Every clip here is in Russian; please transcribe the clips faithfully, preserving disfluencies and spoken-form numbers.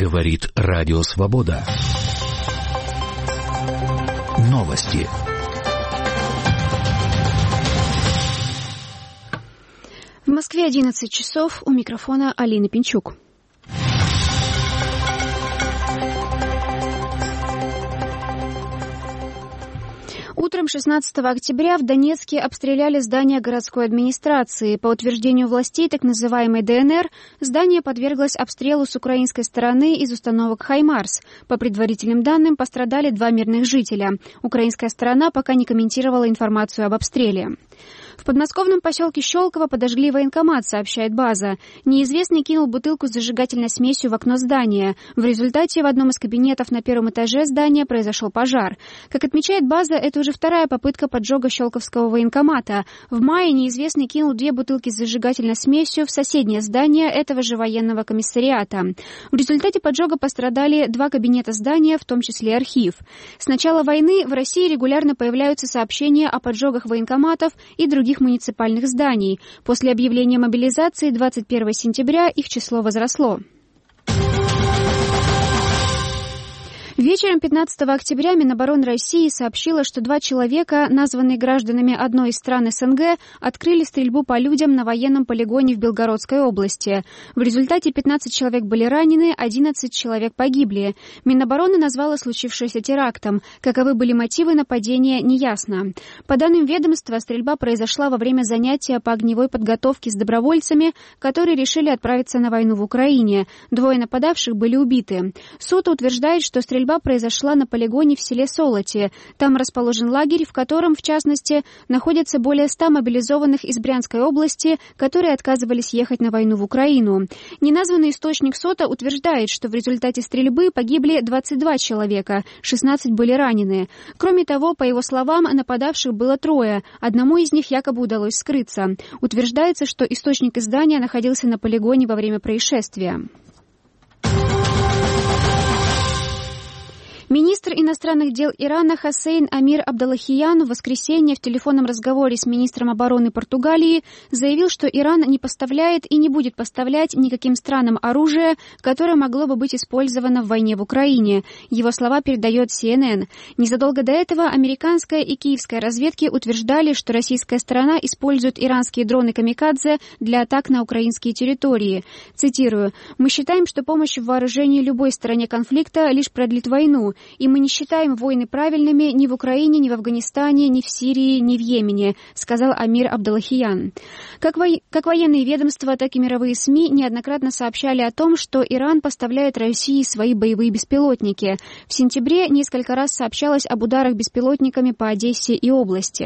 Говорит Радио Свобода. Новости. В Москве одиннадцать часов. У микрофона Алина Пинчук. Утром шестнадцатого октября в Донецке обстреляли здание городской администрации. По утверждению властей так называемой ДНР, здание подверглось обстрелу с украинской стороны из установок «Хаймарс». По предварительным данным, пострадали два мирных жителя. Украинская сторона пока не комментировала информацию об обстреле. В подмосковном поселке Щелково подожгли военкомат, сообщает «База». Неизвестный кинул бутылку с зажигательной смесью в окно здания. В результате в одном из кабинетов на первом этаже здания произошел пожар. Как отмечает «База», это уже вторая попытка поджога Щелковского военкомата. В мае неизвестный кинул две бутылки с зажигательной смесью в соседнее здание этого же военного комиссариата. В результате поджога пострадали два кабинета здания, в том числе архив. С начала войны в России регулярно появляются сообщения о поджогах военкоматов и других других муниципальных зданий. После объявления мобилизации двадцать первого сентября их число возросло. Вечером пятнадцатого октября Минобороны России сообщила, что два человека, названные гражданами одной из стран СНГ, открыли стрельбу по людям на военном полигоне в Белгородской области. В результате пятнадцать человек были ранены, одиннадцать человек погибли. Минобороны назвала случившееся терактом. Каковы были мотивы нападения, неясно. По данным ведомства, стрельба произошла во время занятия по огневой подготовке с добровольцами, которые решили отправиться на войну в Украине. Двое нападавших были убиты. Суд утверждает, что стрельба Стрельба произошла на полигоне в селе Солоти. Там расположен лагерь, в котором, в частности, находятся более ста мобилизованных из Брянской области, которые отказывались ехать на войну в Украину. Неназванный источник СОТА утверждает, что в результате стрельбы погибли двадцать два человека, шестнадцать были ранены. Кроме того, по его словам, нападавших было трое. Одному из них якобы удалось скрыться. Утверждается, что источник издания находился на полигоне во время происшествия. Министр иностранных дел Ирана Хоссейн Амир Абдаллахиян в воскресенье в телефонном разговоре с министром обороны Португалии заявил, что Иран не поставляет и не будет поставлять никаким странам оружие, которое могло бы быть использовано в войне в Украине. Его слова передает Си Эн Эн. Незадолго до этого американская и киевская разведки утверждали, что российская сторона использует иранские дроны-камикадзе для атак на украинские территории. Цитирую: «Мы считаем, что помощь в вооружении любой стороне конфликта лишь продлит войну. И мы не считаем войны правильными ни в Украине, ни в Афганистане, ни в Сирии, ни в Йемене», сказал Амир Абдаллахиян. Как, во... как военные ведомства, так и мировые СМИ неоднократно сообщали о том, что Иран поставляет России свои боевые беспилотники. В сентябре несколько раз сообщалось об ударах беспилотниками по Одессе и области.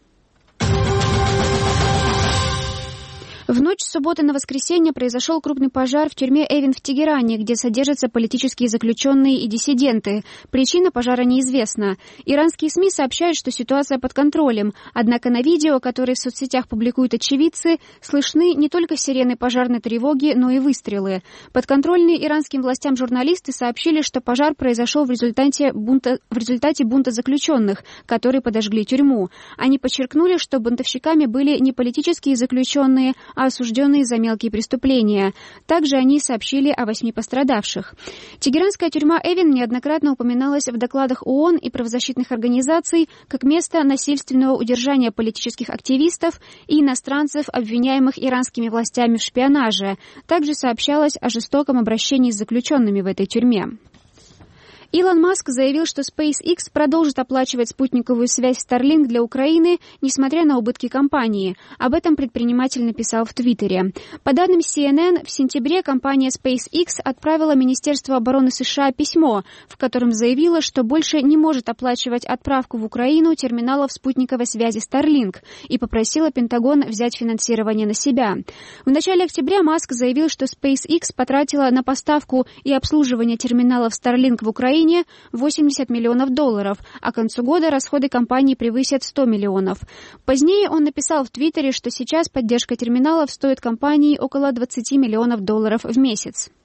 В ночь с субботы на воскресенье произошел крупный пожар в тюрьме Эвин в Тегеране, где содержатся политические заключенные и диссиденты. Причина пожара неизвестна. Иранские СМИ сообщают, что ситуация под контролем. Однако на видео, которые в соцсетях публикуют очевидцы, слышны не только сирены пожарной тревоги, но и выстрелы. Подконтрольные иранским властям журналисты сообщили, что пожар произошел в результате бунта, в результате бунта заключенных, которые подожгли тюрьму. Они подчеркнули, что бунтовщиками были не политические заключенные, а осужденные за мелкие преступления. Также они сообщили о восьми пострадавших. Тегеранская тюрьма Эвин неоднократно упоминалась в докладах ООН и правозащитных организаций как место насильственного удержания политических активистов и иностранцев, обвиняемых иранскими властями в шпионаже. Также сообщалось о жестоком обращении с заключенными в этой тюрьме. Илон Маск заявил, что SpaceX продолжит оплачивать спутниковую связь Starlink для Украины, несмотря на убытки компании. Об этом предприниматель написал в Твиттере. По данным Си Эн Эн, в сентябре компания SpaceX отправила Министерству обороны США письмо, в котором заявила, что больше не может оплачивать отправку в Украину терминалов спутниковой связи Starlink и попросила Пентагон взять финансирование на себя. В начале октября Маск заявил, что SpaceX потратила на поставку и обслуживание терминалов Starlink в Украине восемьдесят миллионов долларов, а к концу года расходы компании превысят сто миллионов. Позднее он написал в Твиттере, что сейчас поддержка терминалов стоит компании около двадцать миллионов долларов в месяц.